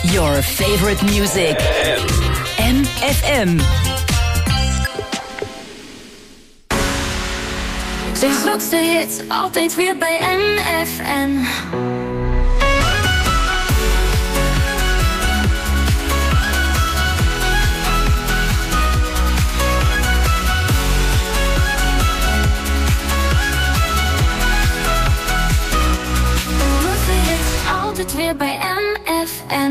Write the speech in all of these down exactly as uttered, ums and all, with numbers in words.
Your favorite music. M F M. De grootste hits, altijd weer bij M F M. Altijd weer bij M F M.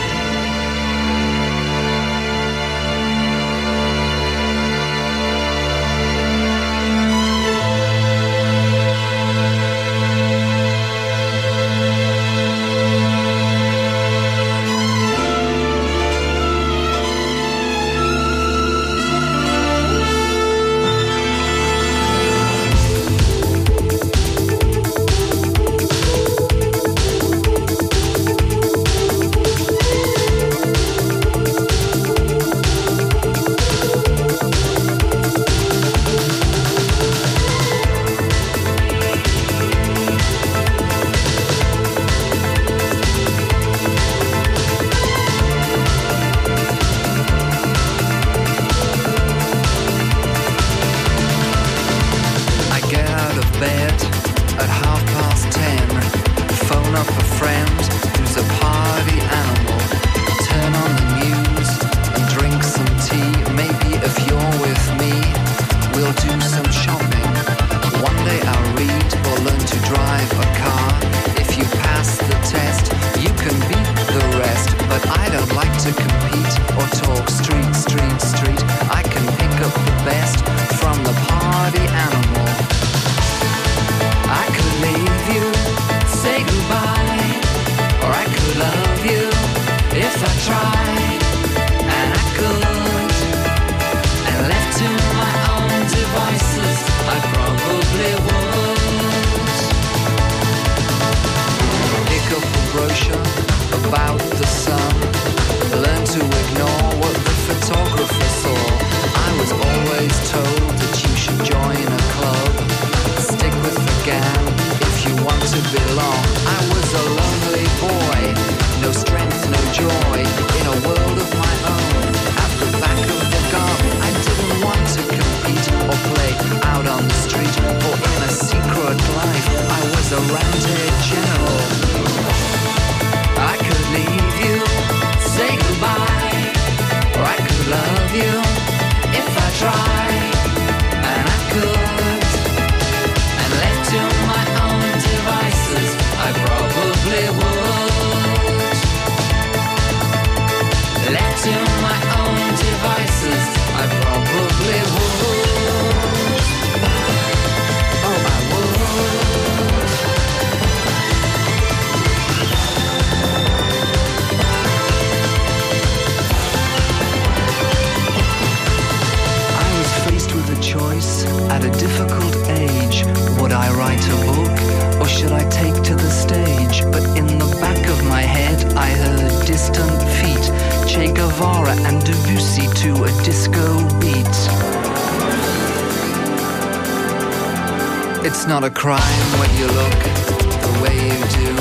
It's not a crime when you look the way you do,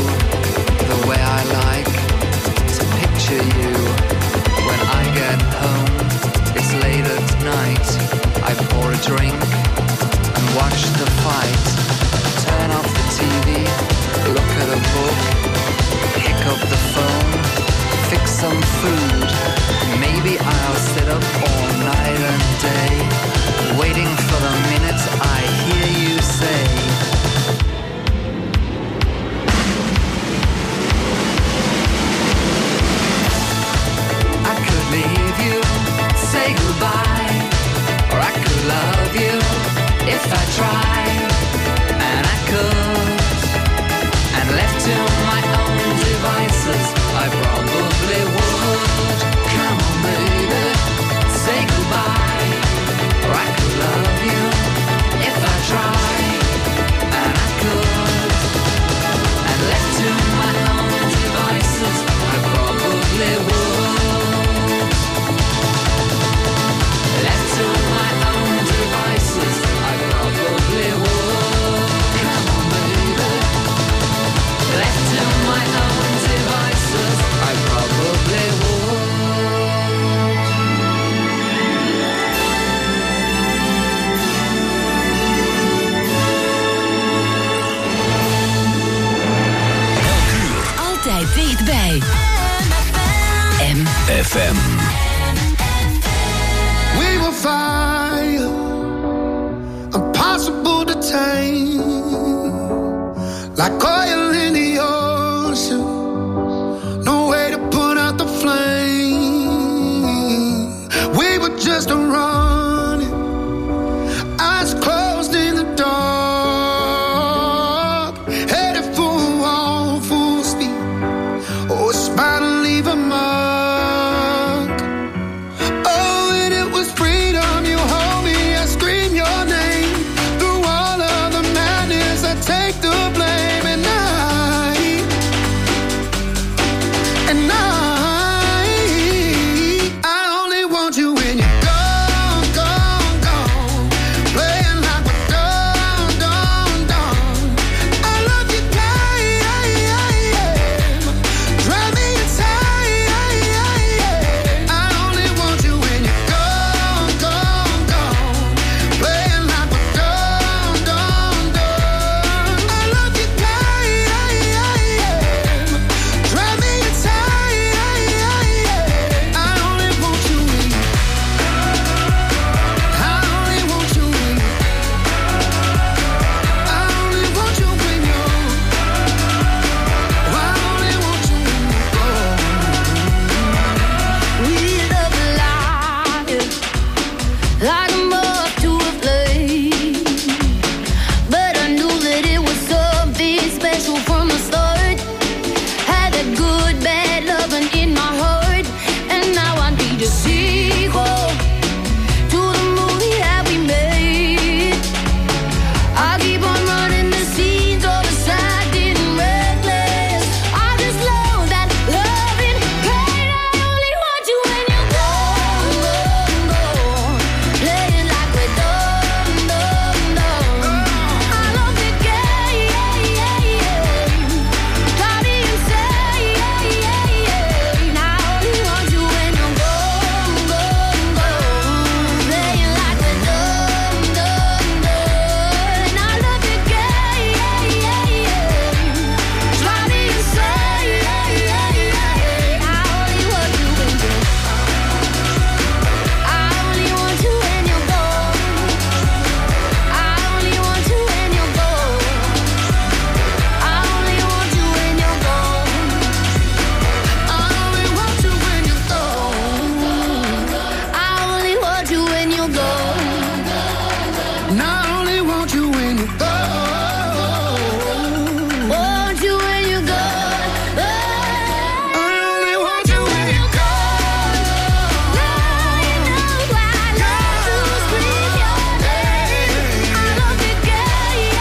the way I like to picture you. When I get home, it's late at night. I pour a drink and watch the fight. Turn off the T V, look at a book, pick up the phone, fix some food. Maybe I'll sit up all night and day, waiting for the minute I hear you say, I could leave you, say goodbye, or I could love you if I tried, and I could, and left to my own devices, I probably would. Come on baby, say goodbye, εφ εμ. We were fire, impossible to tame, like oil in the ocean, no way to put out the flame. We were just running, eyes closed in the dark, headed for a wall, full speed. Oh, it's bound to leave a mark. Oh, and it was freedom. You hold me, I scream your name. Through all of the madness, I take the blame. And I, and I, I only want you when you're gone, gone, gone. Playing like we're done, done, done. I love you, guy, drive me inside. I only want you when you're gone, gone, gone. Playing like we're done, done, done. I love you, guy, drive me inside. I only want you when you, I only want you when you, I only want you when you're, I only want you when you're gone. We love life like a moth to a flame, but I knew that it was something special from the start. Had that good, bad loving in my heart, and now I need a sequel to the movie that we made. I keep on running the scenes all aside and reckless. I just love that loving pain. I only want you when you're gone, gone, gone. Playing like we're done, done, done. I love the game, drive me insane. I only want you when you're gone, gone, gone. Playing like we're done, done, done. I love the game, drive me insane. I only want you when you're, I only want you when you're gone. I only want you when you're gone. I only want you when you're gone. I only want you when you're gone. I only want you when you're gone. And I only want you when you're gone. Want you when you're gone. I only want you when you're gone. I know I love to scream your name. I love the game.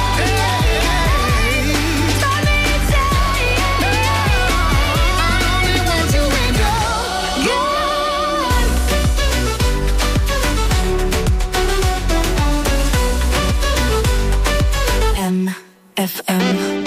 Stop me insane. I only want you when you're gone. M F M.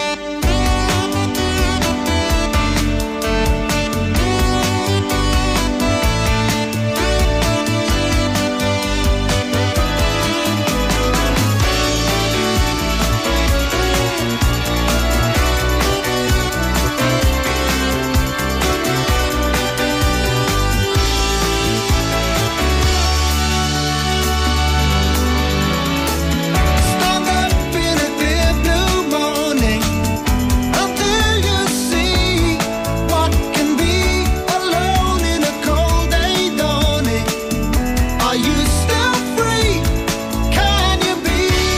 Stuck up in a deep blue morning, until you see what can be alone in a cold day dawning. Are you still free? Can you be?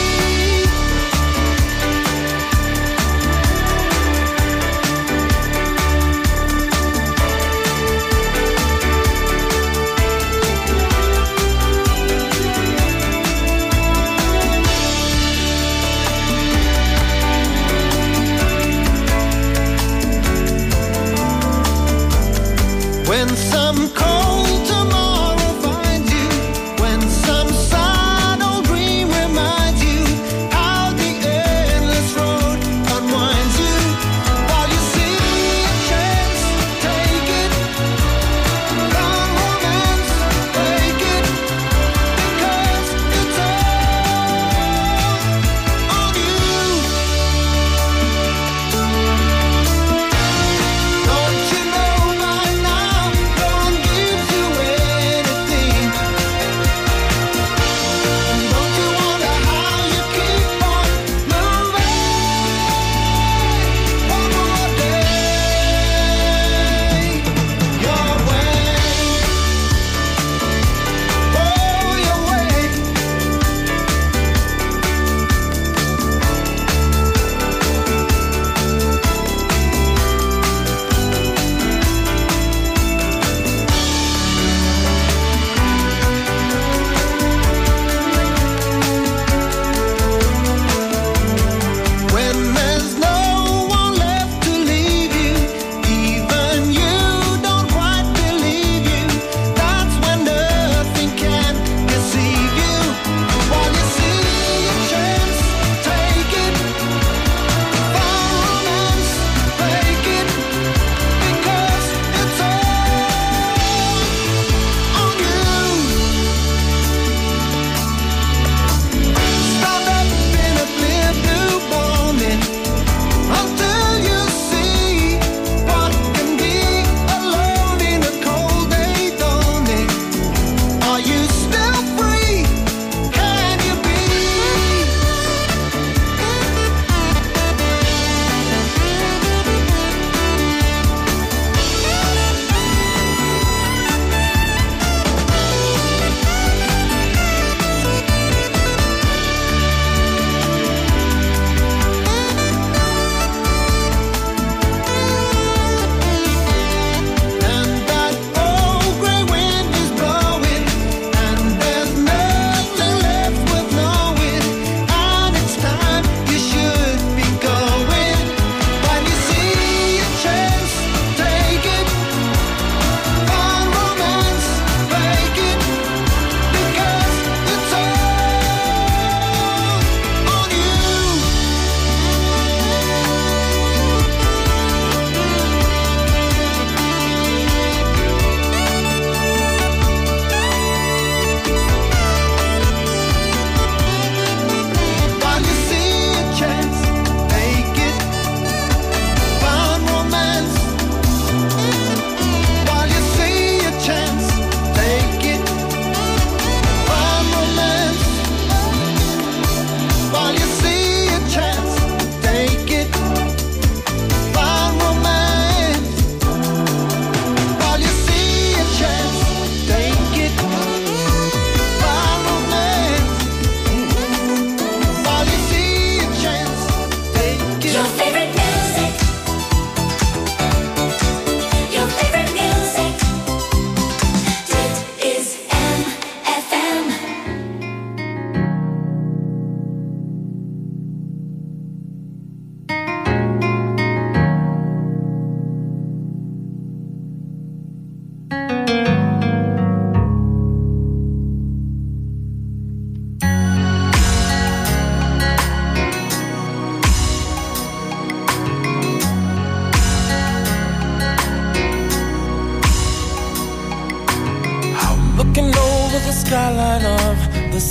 When some cold tomorrow finds you, when some sad old dream reminds you how the endless road unwinds you, while you see a chance, take it. Come romance, break it, because it's all on you. Don't you know by now? Don't give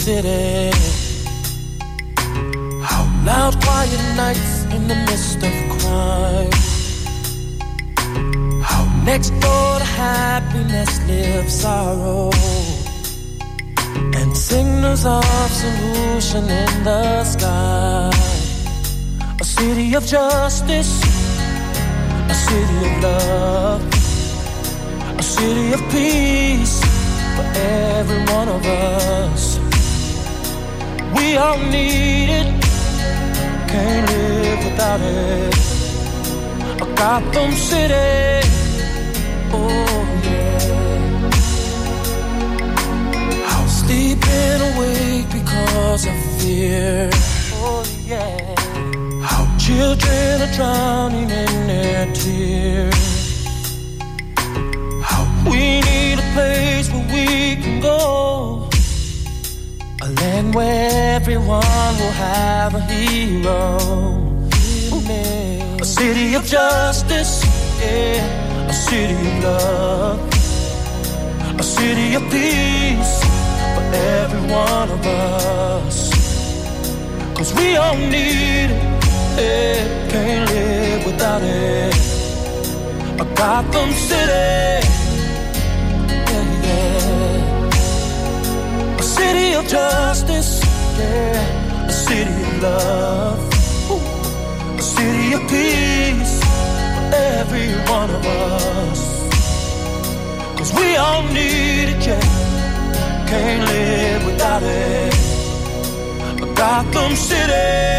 city. How loud, quiet nights in the midst of crime. How next door to happiness lives sorrow. And signals of solution in the sky. A city of justice, a city of love, a city of peace for every one of us. We all need it, can't live without it. A Gotham City, oh yeah. How sleeping awake because of fear, oh yeah. How children are drowning in their tears. How we need a place where we can go, a land where everyone will have a hero. A city of justice, yeah. A city of love, a city of peace for every one of us. Cause we all need it, yeah. Can't live without it. A Gotham City, yeah, yeah. A city of justice, yeah. A city of love, a city of peace for every one of us. Cause we all need it, yeah. Can't live without it. A Gotham City,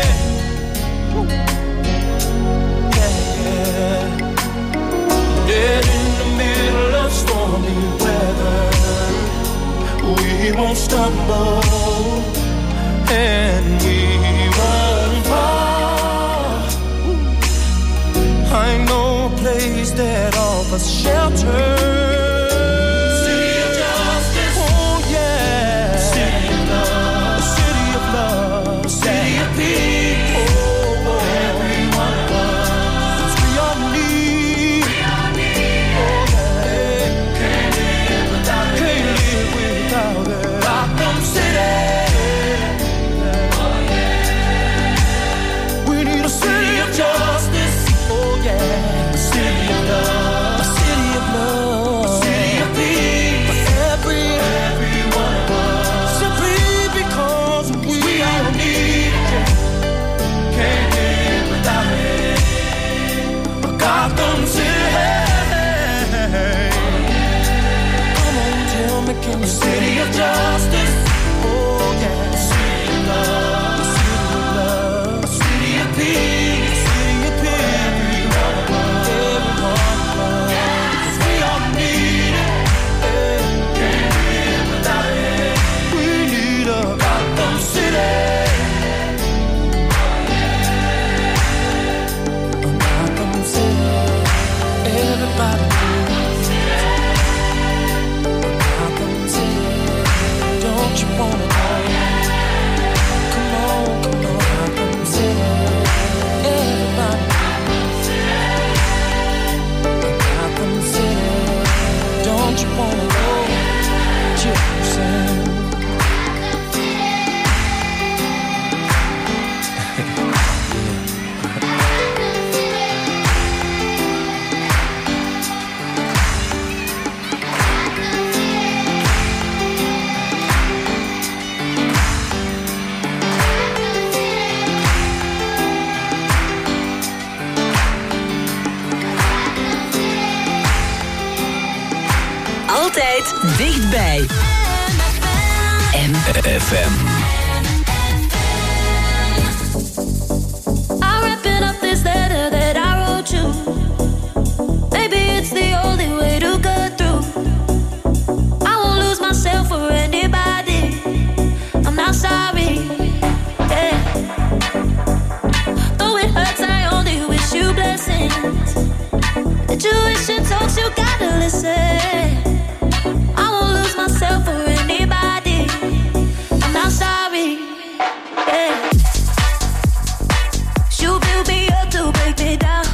yeah. Dead in the middle of stormy weather, we won't stumble and we won't fall. I know a place that offers shelter. City of justice, oh yeah. City of love, a city of love, a city of peace. Oh, oh, every one of us. 'Cause we all need, we all need, oh yeah. Can't live without it, can't live without it. Gotham City. Justice, oh yeah, a city of love, a city of love, a city of peace for every, every one of us. Simply because we, we all need it, can't live without it. A Gotham City, come on, tell me, can you see? A city of justice, oh yeah, a city of love, a city of love, a city of peace. Dichtbij M F M. I'm wrapping up this letter that I wrote you. Maybe it's the only way to get through. I won't lose myself for anybody. I'm not sorry, yeah. Though it hurts, I only wish you blessings. That you wish you told you gotta listen. Myself for anybody, I'm not sorry, yeah. You build me up to break me down.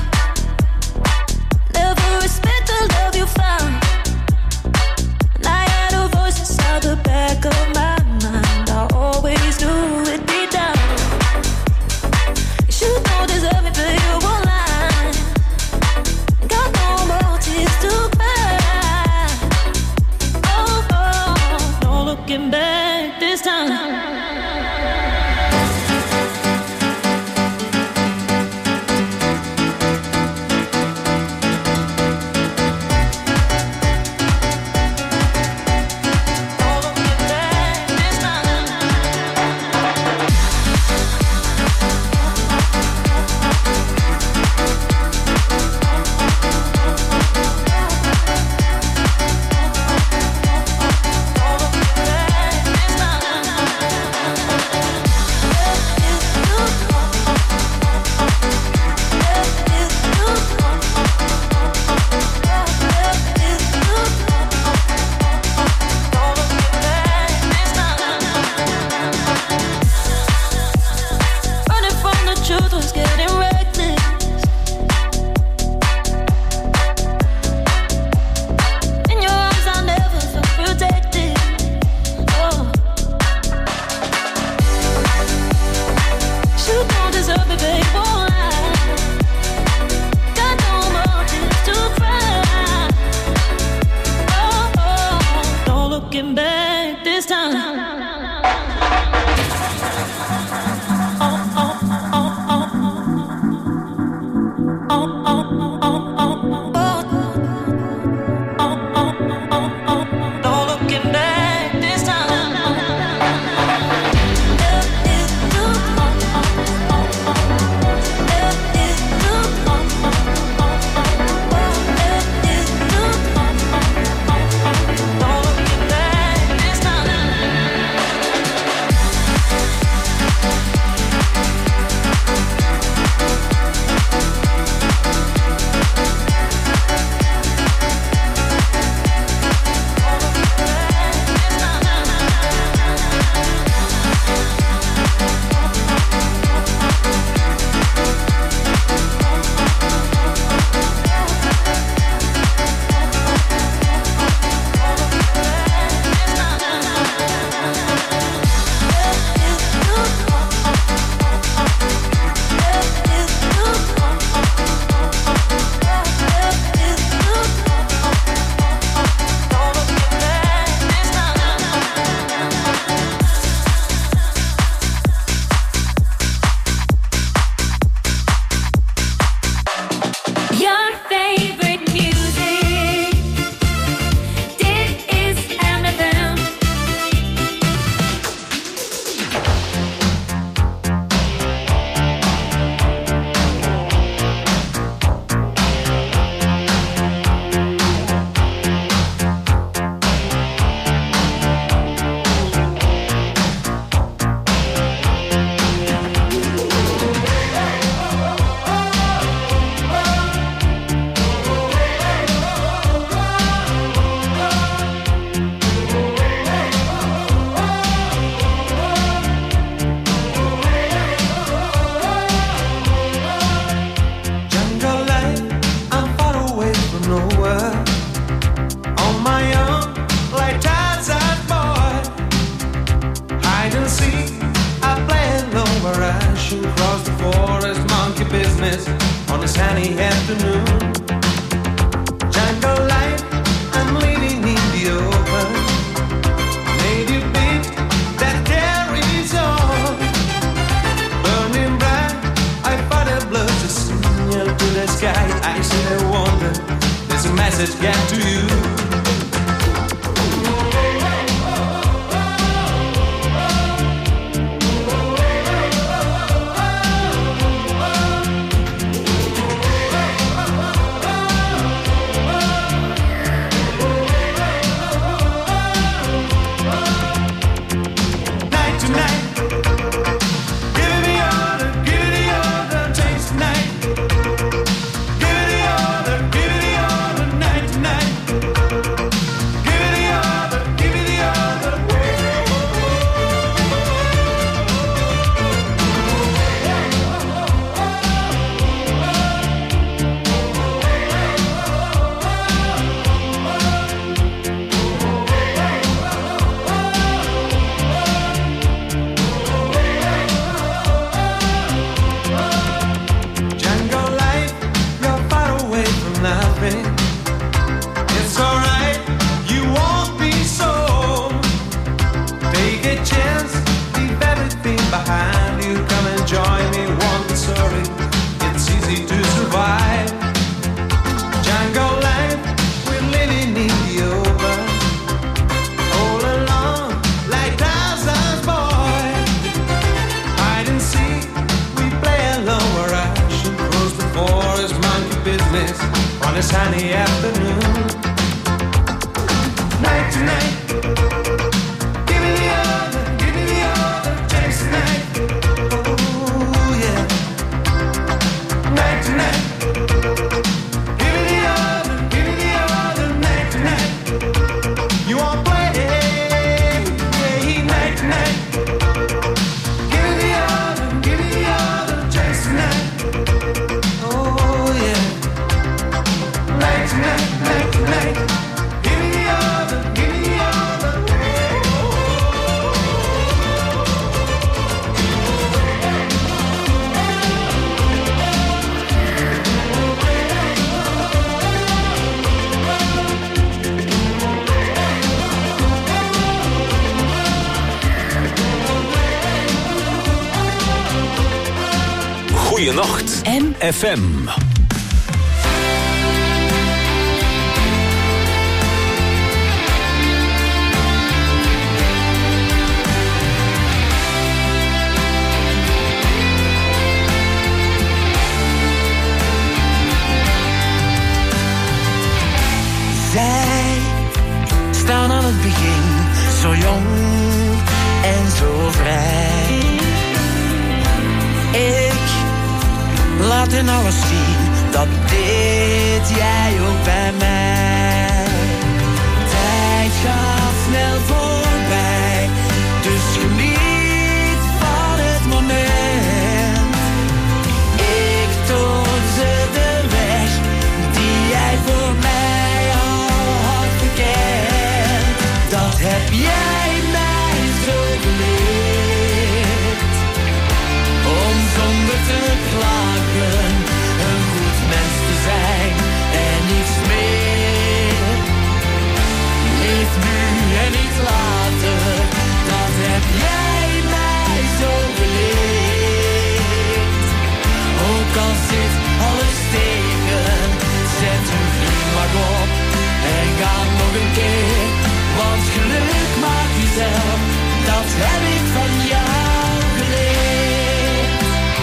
Never respect the love you found. And I had a voice inside the back of my mind. I Night, night, night, give me the other, give me the other. Goeienacht. M F M. Zij staan aan het begin, zo jong en zo vrij. Ik laat hen alles zien, dat deed jij ook bij mij. Tijd gaat snel voorbij, dus geniet van het moment. Ik toon ze de weg die jij voor mij al had bekend. Dat heb jij mij zo geleerd, om zonder te klagen een goed mens te zijn en niets meer. Leef nu en niet later, dat heb jij mij zo geleerd. Ook al zit alles tegen, zet een glimlach op en ga nog een keer. Want geluk maak jezelf, dat heb ik van jou geleerd.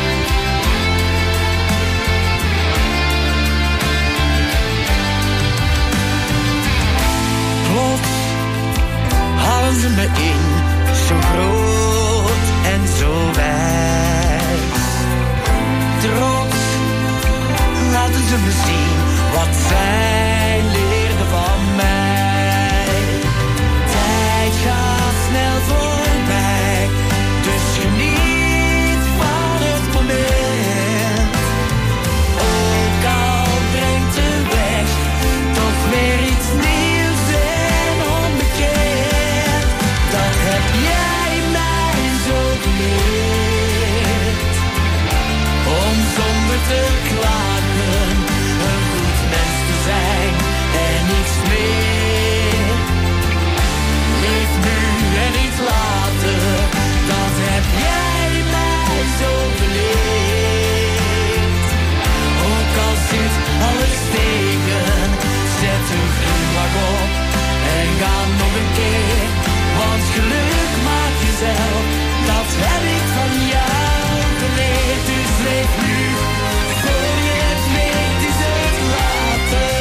Plots halen ze me in, zo groot en zo wijs. Trots laten ze me zien wat zij leerden van mij. Tijd gaat snel voorbij, dus geniet van het moment. Ook al brengt de weg toch weer iets nieuws en onbekend. Dat heb jij mij zo geleerd, om zonder te klagen een goed mens te zijn en niets meer. Leef nu en niet later, dat heb jij mij zo geleerd. Ook al zit alles tegen, zet een glimlach op en ga nog een keer. Want geluk maak jezelf, dat heb ik van jou geleerd. Dus leef nu, voor je het weet is het later.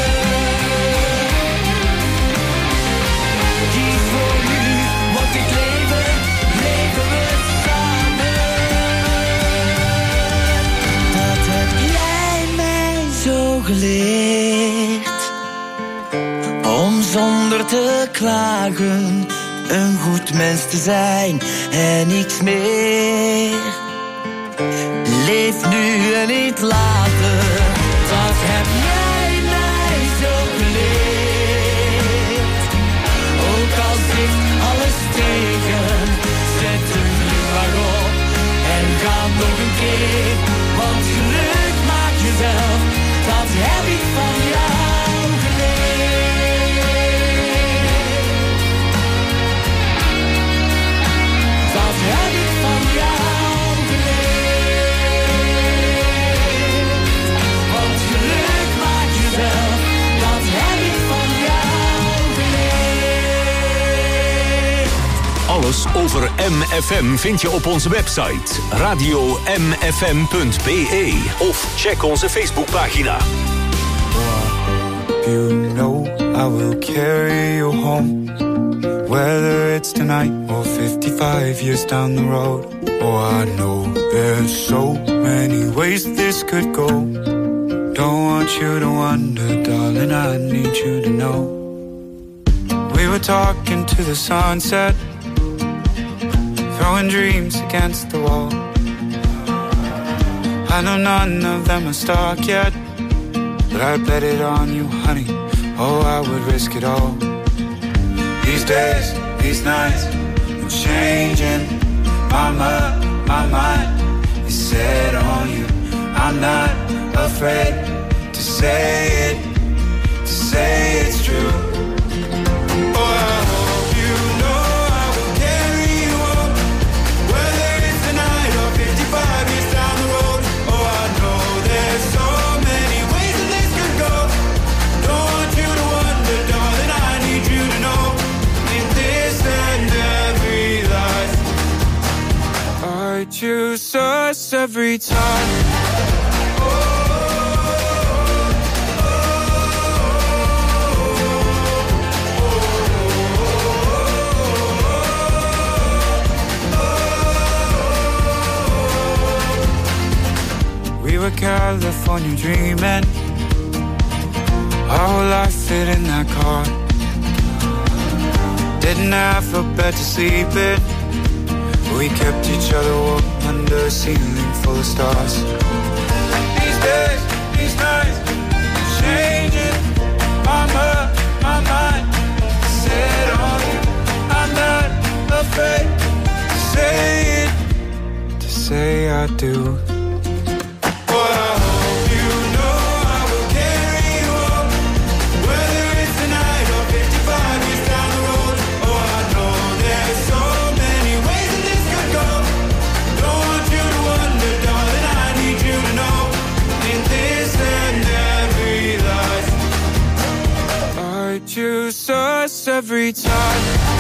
Kies voor nu, want dit leven, leven we samen. Dat heb jij mij zo geleerd, om zonder te klagen een goed mens te zijn en niks meer. Leef nu en niet later, dat heb jij mij zo geleerd. Ook al zit alles tegen, zet een glimlach op en ga nog een keer. Want geluk maak jezelf, dat heb ik van jou geleerd. Dat heb ik van jou geleerd. Want geluk maak jezelf, dat heb ik van jou geleerd. Alles over M F M vind je op onze website radio m f m punt b e of check onze Facebookpagina. You know I will carry you home, whether it's tonight or fifty-five years down the road. Oh, I know there's so many ways this could go. Don't want you to wonder, darling, I need you to know. We were talking to the sunset, throwing dreams against the wall. I know none of them are stuck yet, but I bet it on you, honey. Oh, I would risk it all. These days, these nights, I'm changing. Mama, my mind is set on you. I'm not afraid to say it, to say it's true. Oh, I hope you know I will carry you on, whether it's tonight or fifty-five years down the road. Oh, I us every time. We were California dreaming, our whole life fit in that car. Didn't have a bed to sleep in, we kept each other warm under a ceiling full of stars. These days, these nights, changing my mind, my mind. Set on you, I'm not afraid to say it, to say I do. Choose us every time.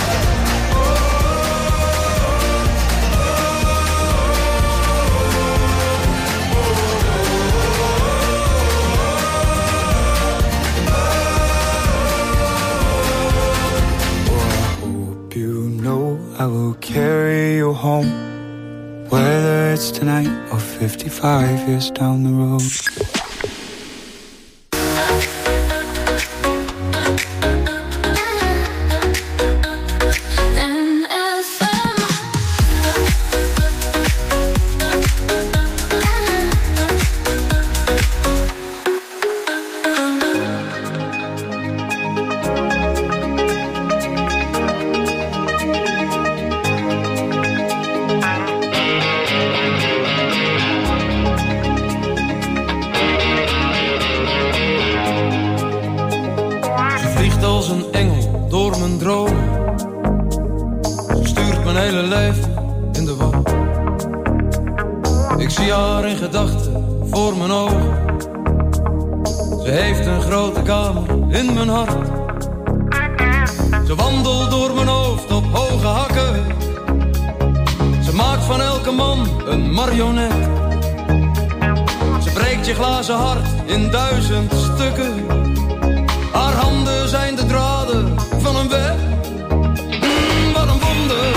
I will carry you home, whether it's tonight or fifty-five years down the road. In duizend stukken. Haar handen zijn de draden van een web. Mm, wat een wonder.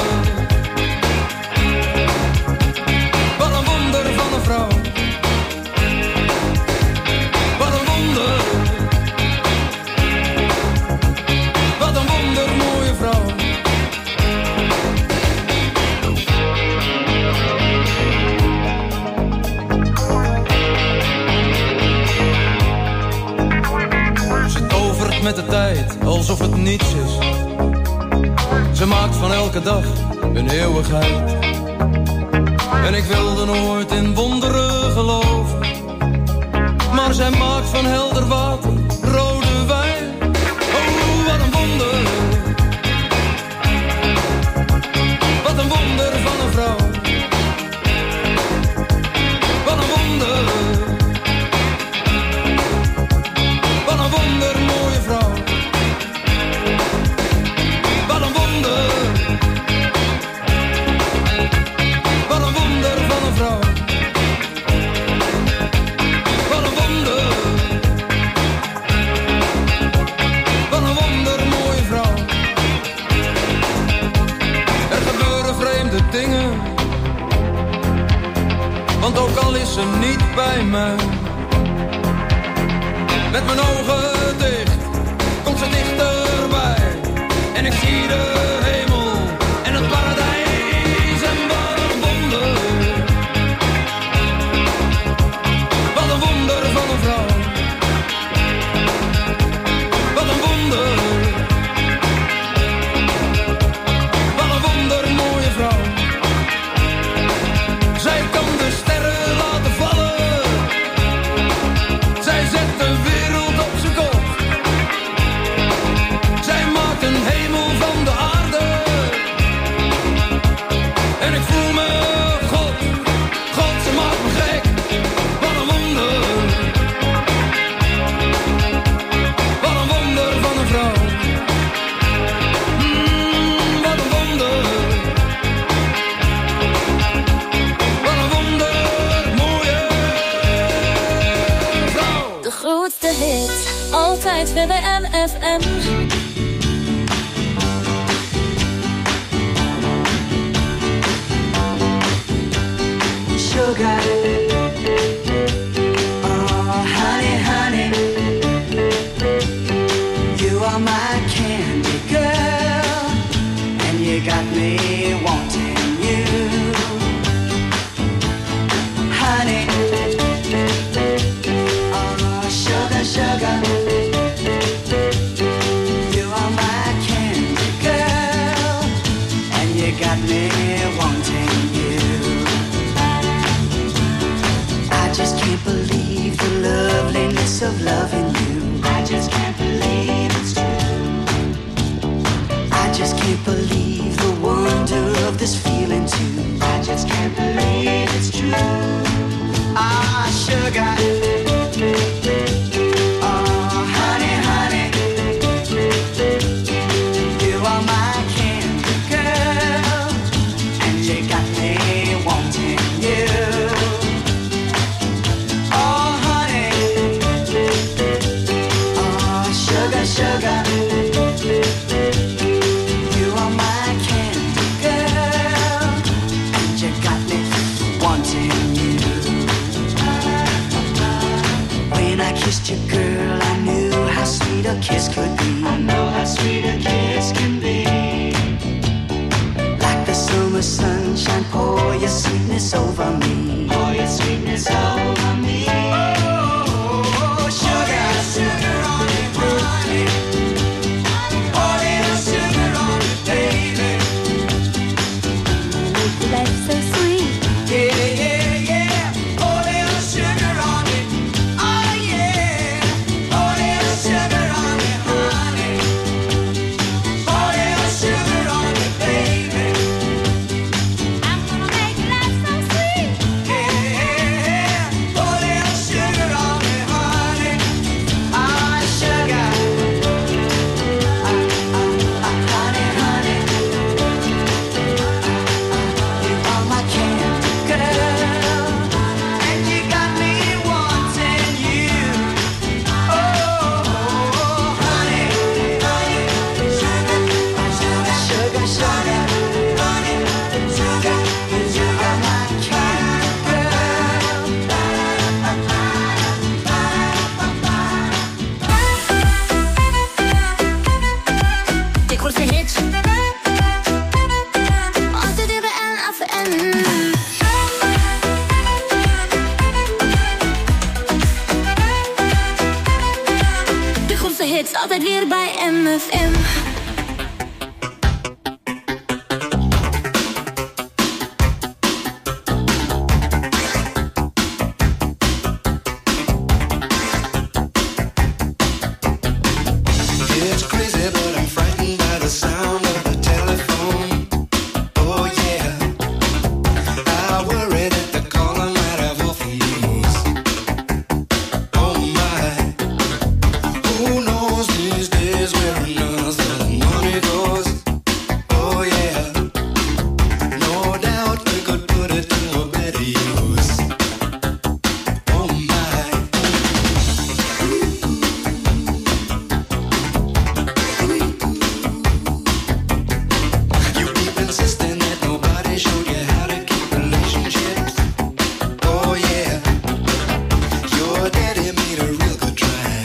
Wat een wonder van een vrouw. Wat een wonder. Wat een wonder mooie vrouw. Met de tijd, alsof het niets is. Ze maakt van elke dag een eeuwigheid. En ik wilde nooit in wonderen geloven, maar zij maakt van helder water rode wijn. Oh, wat een wonder. Wat een wonder van een vrouw. Wat een wonder. Wat een wonder mooie vrouw. Wat een wonder. Wat een wonder van een vrouw. Wat een wonder. Wat een wonder mooie vrouw. Er gebeuren vreemde dingen, want ook al is ze niet bij mij. Met mijn ogen dicht, komt ze dichterbij. En ik zie de hemel en het paradijs. En wat een wonder. Wat een wonder van een vrouw. Wat een wonder. Wat een wonder mooie vrouw. Zij kan de sterren laten vallen. Zij zet de wereld op zijn kop. Zij maakt een hemel van de aarde. bliss of loving you. I just can't believe it's true. I just can't believe the wonder of this feeling too. I just can't believe it's true. Ah, sugar. Oh, honey, honey. You are my candy girl, and you got me wanting you. Oh, honey. Oh, sugar, sugar. You are my candy girl, and you got me wanting you. When I kissed you, girl, I knew how sweet a kiss could be. I know how sweet a kiss can be. Like the summer sunshine, pour your sweetness over me. Pour your sweetness over me. Oh, sugar, sugar on it, honey. Pour little sugar on it, baby. Make life so sweet. Yeah, yeah, yeah. Pour little sugar on it. Oh, yeah. Pour little sugar on it, honey. Pour little sugar on it, baby. I'm gonna make life so sweet. Yeah, yeah. Pour little sugar on it, honey. Ah, sugar. Ah, ah, ah, honey, honey. You are my candy girl, and you got me wanting you. Oh, honey, honey, sugar, sugar, sugar, sugar, honey, sugar, you are my candy girl. De grootste hits. Altijd even en af en. De grootste hits, altijd weer bij M F M. It's crazy, but I'm frightened by the sound of the telephone. Oh yeah, I worry that the caller might have awful news. Oh my, who knows these days where another money goes? Oh yeah, no doubt we could put it to a better use. Oh my. You keep insisting that nobody showed you how to keep relationships. Oh yeah, your daddy made a real good try.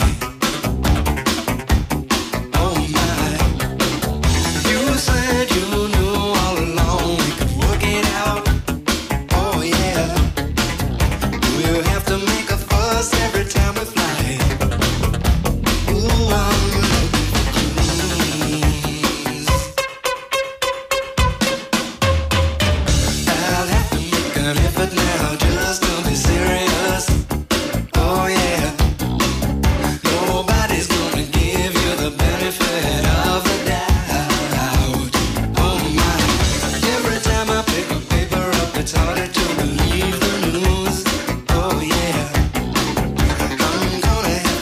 Oh my, you said you knew all along we could work it out. Oh yeah, we'll have to make a fuss every time we fly. Ooh, I'm looking for clues. I'll have to make an effort now just to be serious. Oh yeah, nobody's gonna give you the benefit of the doubt. Oh my, every time I pick a paper up, it's harder to believe the news. Oh yeah, I'm gonna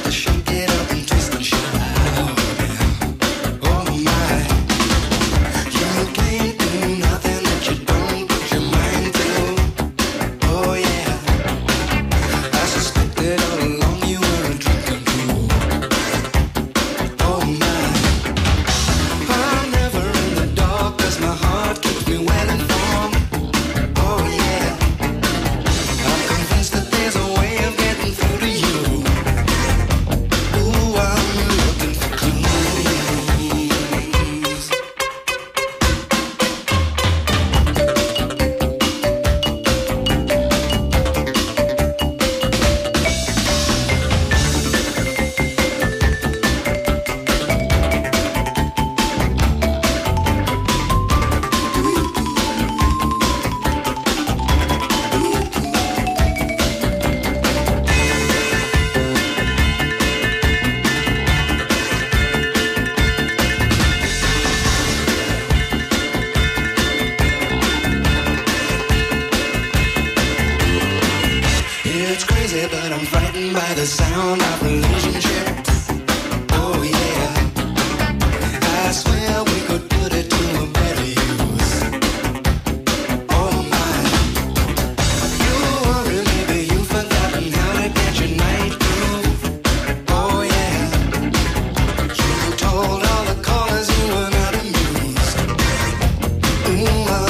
It's crazy, but I'm frightened by the sound of relationships. Oh yeah, I swear we could put it to a better use. Oh my, you worry, maybe you've forgotten how to get your night groove. Oh yeah, you told all the callers you were not amused. Ooh, I'm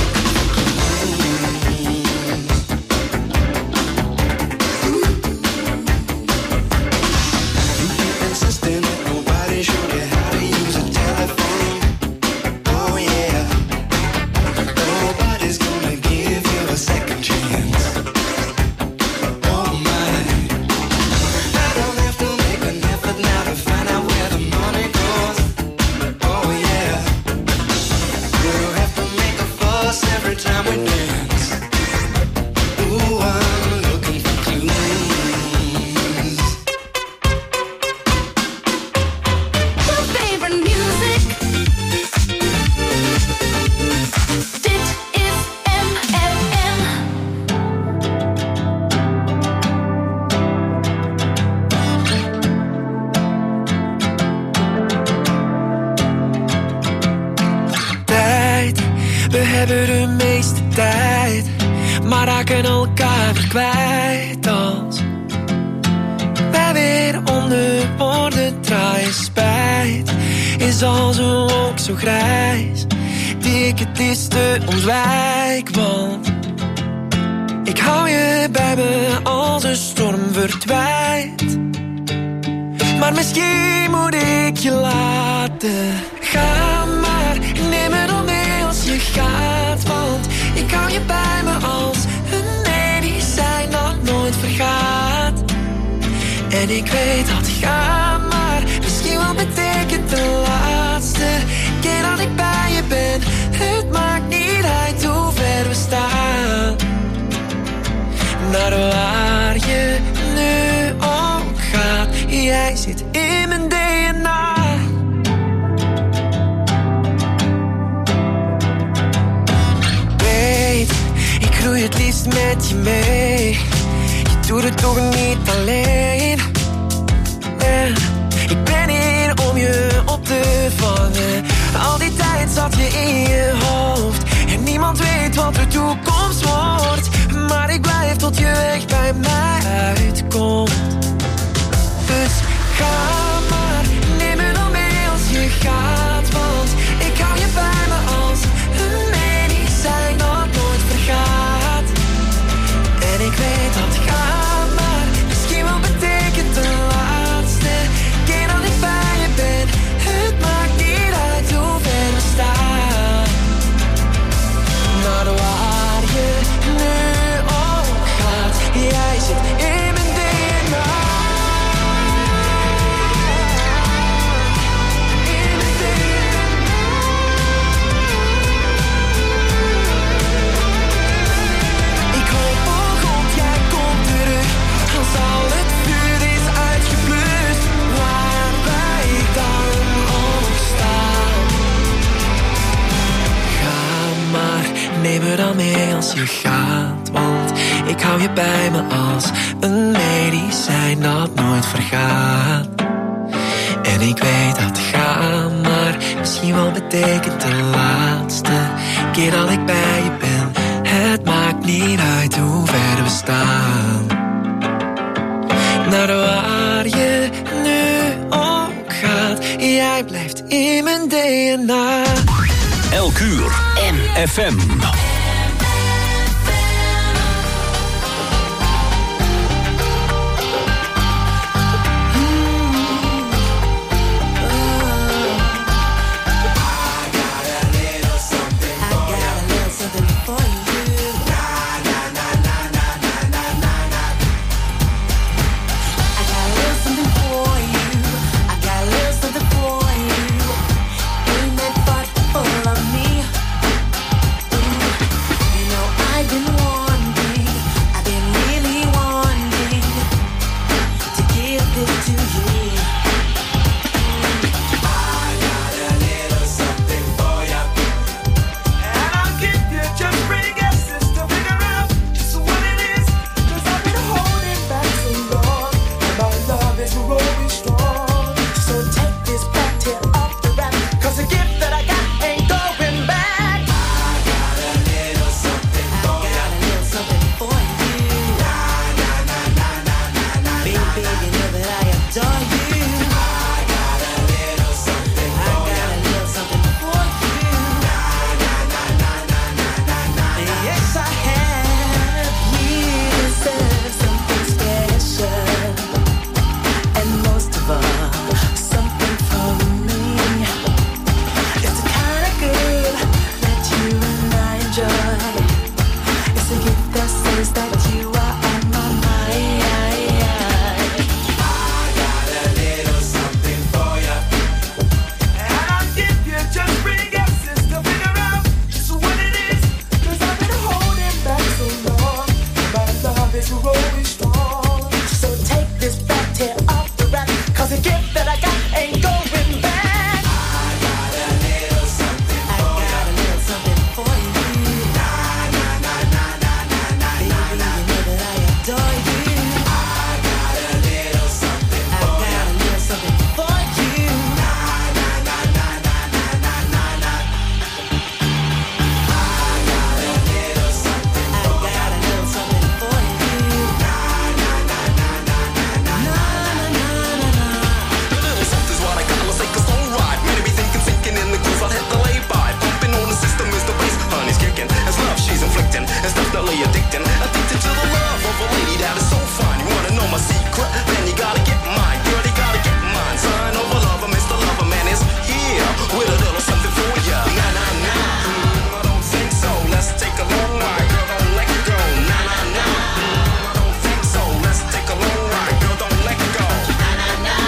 kwijt als wij weer onder woorden draaien. Spijt is als een wolk zo grijs die ik het liefste ontwijk, want ik hou je bij me als een storm verdwijnt. Maar misschien moet ik je laten gaan, maar neem me dan mee als je gaat, want ik hou je bij me als een medicijn dat nooit vergaat. En ik weet dat gaan, maar misschien wel betekent de laatste keer dat ik bij je ben. Het maakt niet uit hoe ver we staan, naar waar je nu ook gaat. Jij zit in mijn D N A. Weet, ik groei het liefst met je mee. Je doet het toch niet alleen. En ik ben hier om je op te vangen. Al die tijd zat je in je hoofd en niemand weet wat de toekomst wordt. Maar ik blijf tot je weg bij mij uitkomt. Dus ga maar, neem me dan mee als je gaat, want ik hou je bij me als een medicijn dat nooit vergaat. En ik weet dat ga maar misschien wel betekent de laatste keer dat ik bij je ben. Het maakt niet uit hoe ver we staan, naar waar je nu ook gaat. Jij zit in mijn D N A. Neem me dan mee als je gaat, want ik hou je bij me als een medicijn dat nooit vergaat. En ik weet dat gaan, maar misschien wel betekent de laatste keer dat ik bij je ben. Het maakt niet uit hoe ver we staan, naar waar je nu ook gaat. Jij blijft in mijn D N A. Elk uur M F M. Full of me. wrong. So take this back, tear off the wrap, 'cause the gift that I got ain't going back. I got a little something for you. I got a little something for you. Na na na na na na na na na. Baby, you know that I adore you. I got a little something for you. I got a little something for you. Na na na na na na na na na. I got a little something for you. I got a little something for you. Na na na na na na na na na na. A little something's what I got. Let's take a slow ride. Made me thinking, sinking in the groove. I'll hit the lay-by. Pumping on the system is the bass. Honey's kicking. As love she's inflicting. It's definitely addicting. Addicted to the love of a lady that is so fine. You wanna know my secret? Then you gotta get mine. Girl, you gotta get mine. Sign of a lover, Mister Lover Man is here with a little something for ya. Na na na. Mm, I don't think so. Let's take a long ride. Girl, don't let go. Na na na. Mm, I don't think so. Let's take a long ride. Girl, don't let go. Na na na.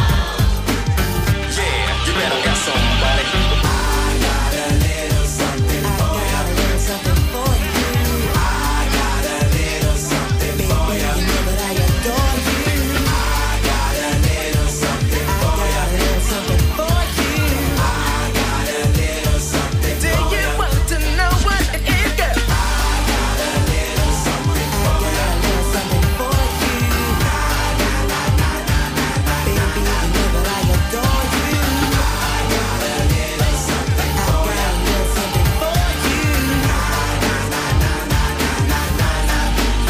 Yeah, you better get somebody. I got a little something for you. I got a little something for you. I got a little something for you. You know that I adore you. I got a little something for you. I got a little something for you. I got a little something for you. Do you want to know what it is, girl? I got a little something for you. I got a little something for you. Na na na na na na na. Baby, you know that I adore you. I got a little something for you. I got a little something for you. Na na na na na na na na.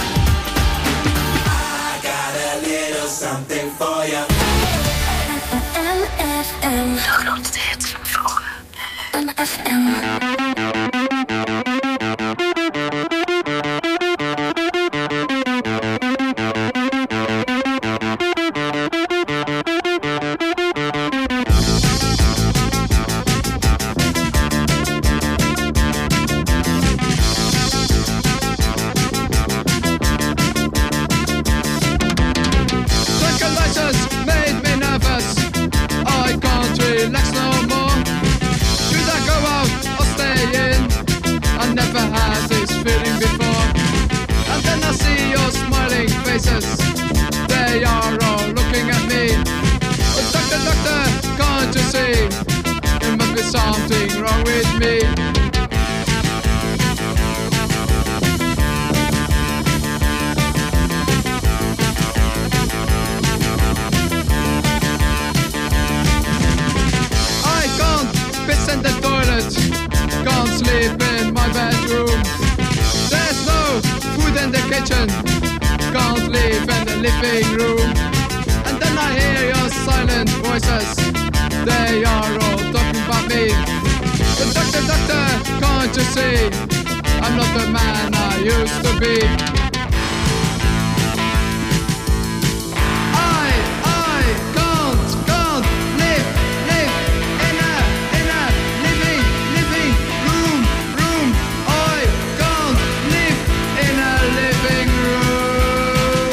I got a little something for you. M F M. De grootste hits van vroeger. M F M. Tranquilizers made me nervous. I can't relax no more. Should I go out or stay in? I never had this feeling before. And then I see your smiling faces. They are all looking at me. Oh, doctor, doctor, can't you see? There must be something wrong with me. I can't piss in the toilet, can't sleep in my bedroom. There's no food in the kitchen, can't live in the living room. And then I hear your silent voices, they are all talking about me. But doctor, doctor, can't you see? I'm not the man I used to be. I, I can't, can't live, live in a, in a living, living room, room. I can't live in a living room.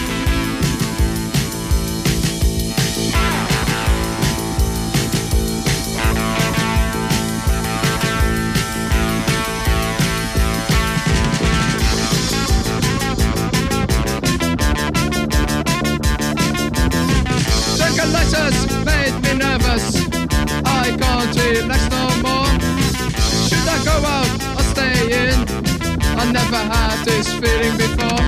Tranquilizers made me nervous. I can't relax no more. Should I go out or stay in? I never had this feeling before.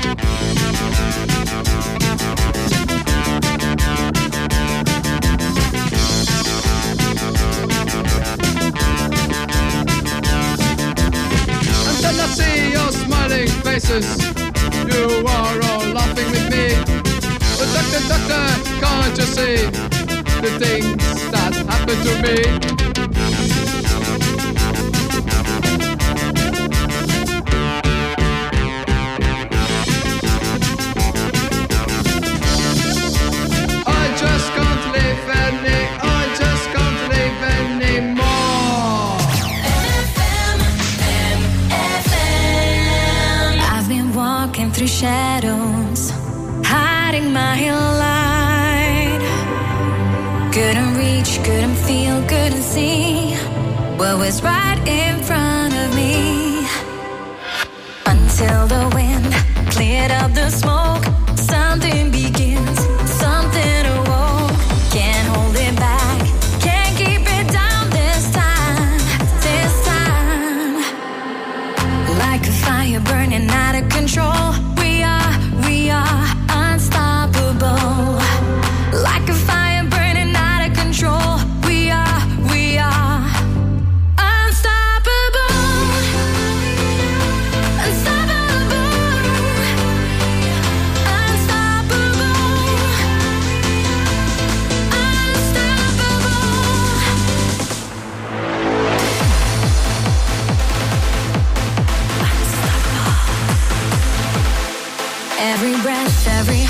And then I see your smiling faces. You are all laughing with me. But doctor, doctor, can't you see the things that happen to me? I just can't live any, I just can't live anymore. I've been walking through shadows, hiding my light. Couldn't reach, couldn't feel, couldn't see what was right in front of me. Until the wind cleared up the smoke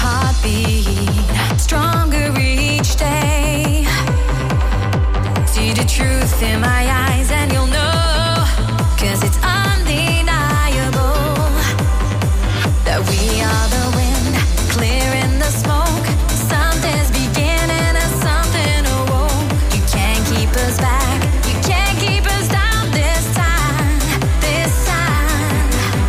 heartbeat stronger each day. See the truth in my eyes and you'll know, 'cause it's undeniable that we are the wind, clearing the smoke. Something's beginning and something awoke. You can't keep us back, you can't keep us down this time, this time.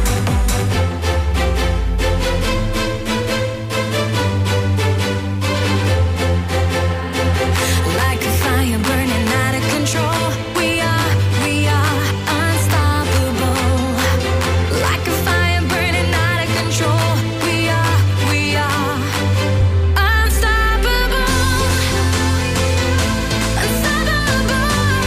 Like a fire burning out of control, we are, we are unstoppable. Like a fire burning out of control, we are, we are unstoppable. Unstoppable.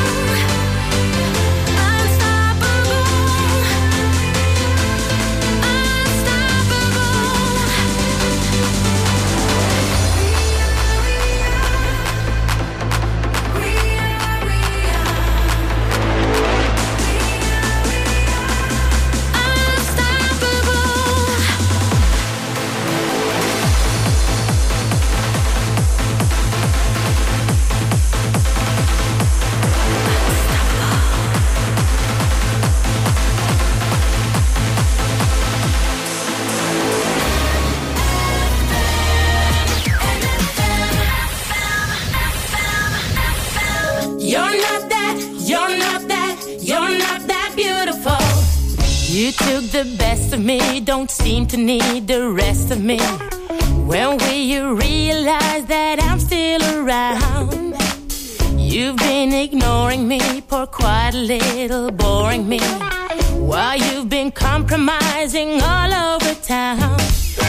You're not that, you're not that, you're not that beautiful. You took the best of me, don't seem to need the rest of me. When will you realize that I'm still around? You've been ignoring me, for quite a little boring me, while you've been compromising all over town.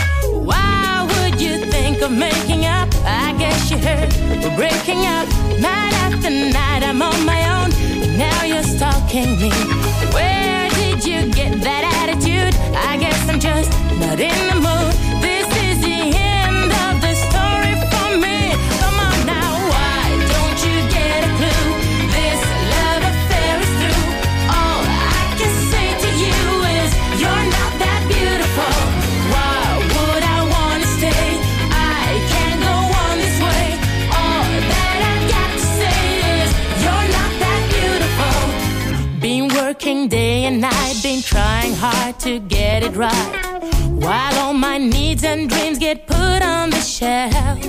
Why would you think of making up? I guess you heard we're breaking up. Night after night I'm on my own, and now you're stalking me. Where did you get that attitude? I guess I'm just not in the mood. This is the end of the story for me. Come on now, why don't you get a clue? This love affair is through. All I can say to you is you're not that beautiful. Why would I wanna stay? I can't go on this way. All that I got to say is you're not that beautiful. Been working day and night, been trying hard to get it right, while all my needs and dreams get put on the shelf.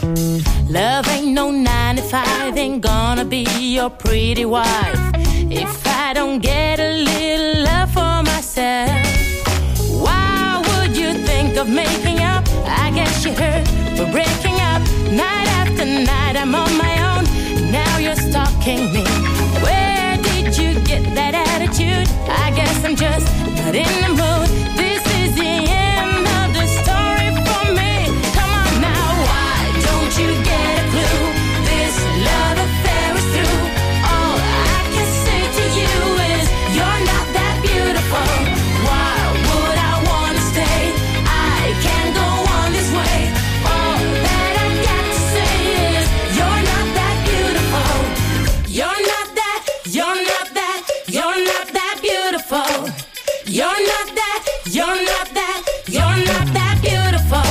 Love ain't no nine to five, ain't gonna be your pretty wife if I don't get a little love for myself. Why would you think of making up? I guess you heard we're breaking up. Night after night I'm on my own, now you're stalking me. Where did you get that attitude? I guess I'm just not in the mood. This is the end of the story for me. Come on now, why don't you get a clue? This love affair is through. All I can say to you is you're not that beautiful. Why would I wanna stay? I can't go on this way. All that I got to say is you're not that beautiful. You're not that, you're not that, you're not that beautiful. You're not that, you're not that, you're not that beautiful.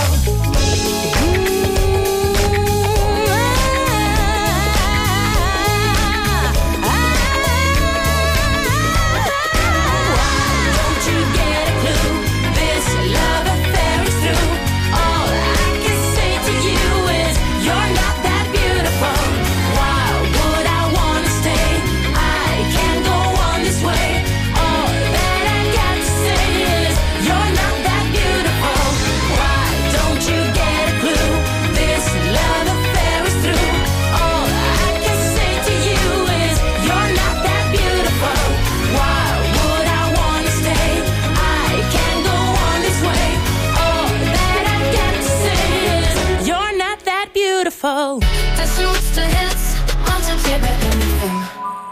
Don't you get a clue? This love affair is through. All I can say to you is you're not that beautiful. Why would I wanna stay? I can't go on this way. All that I got to say is you're not that beautiful. Why don't you get a clue? This love affair is through. All I can say to you is you're not that beautiful. Why would I wanna stay? I can't go on this way. All that I got to say is you're not that beautiful. Das sind die Hits und sind hier bei M F M.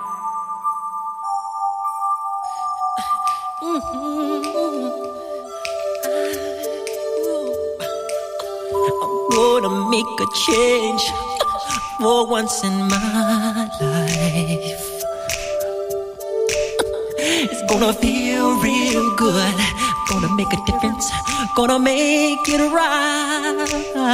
Gonna make a change for once in my life. It's gonna feel real good. gonna make a difference, gonna make it right.